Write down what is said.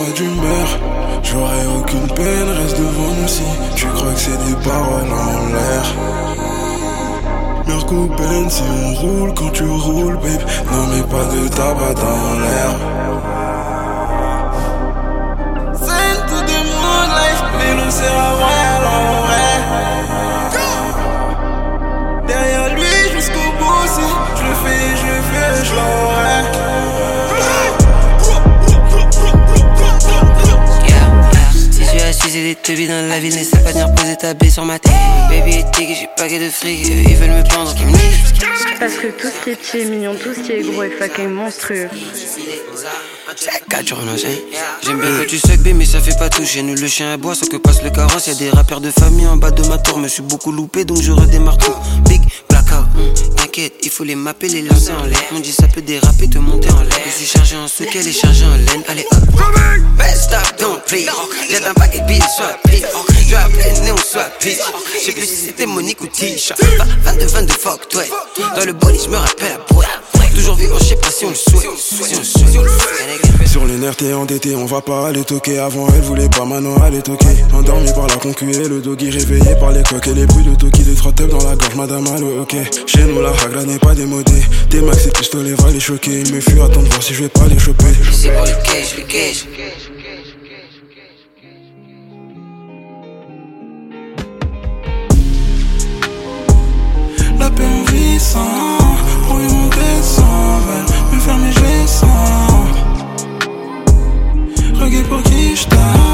pas d'humeur. J'aurais aucune peine, reste devant nous si tu crois que c'est des paroles en l'air. Meurs ou peine si on roule quand tu roules, babe. Non mais pas de tabac dans l'air. Send to the moonlight, mais l'on sert à rien en vrai. Derrière lui jusqu'au bout, si je le fais, je l'aurai. Si c'est des teubis dans la ville, n'essaie pas de venir poser ta baie sur ma tête. Baby est tigre, j'ai pas que de fric, ils veulent me prendre qui me nique. Parce que tout ce qui est petit et mignon, tout ce qui est gros est fucking monstrueux. J'aime bien que tu suck B mais ça fait pas toucher. Nous le chien à bois sans que passe le carrosse. Y'a des rappeurs de famille en bas de ma tour. Me suis beaucoup loupé donc je redémarre tout. Big blackout, t'inquiète, il faut les mapper, les lancer en l'air. On dit ça peut déraper, te monter en l'air. Je suis chargé en souk, elle est chargée en laine. Allez hop, best stop, don't play. J'ai un paquet de billes, soit pris. Je vais appeler néon, soit pitch. J'sais plus si c'était Monique ou Tisha. 22 fuck, toi. Dans le bolide, j'me rappelle la boîte. Toujours vivant, j'sais pas si on le souhaite. Sur les nerfs t'es endetté, on va pas aller toquer. Avant elle voulait pas, maintenant elle est toquée. Endormi par la concu et le doggy, réveillé par les coques et les bruits de toki. Des 3 teufs dans la gorge, madame allo, ok. Chez nous la hagra n'est pas démodée. Tes max et pistolets va les choquer. Il me fuit, attends de voir si je vais pas les choper. C'est pour le cash. La paix en vissant, pour y monter sans veulent me fermer, je les sens. Reggae pour qui je t'aime.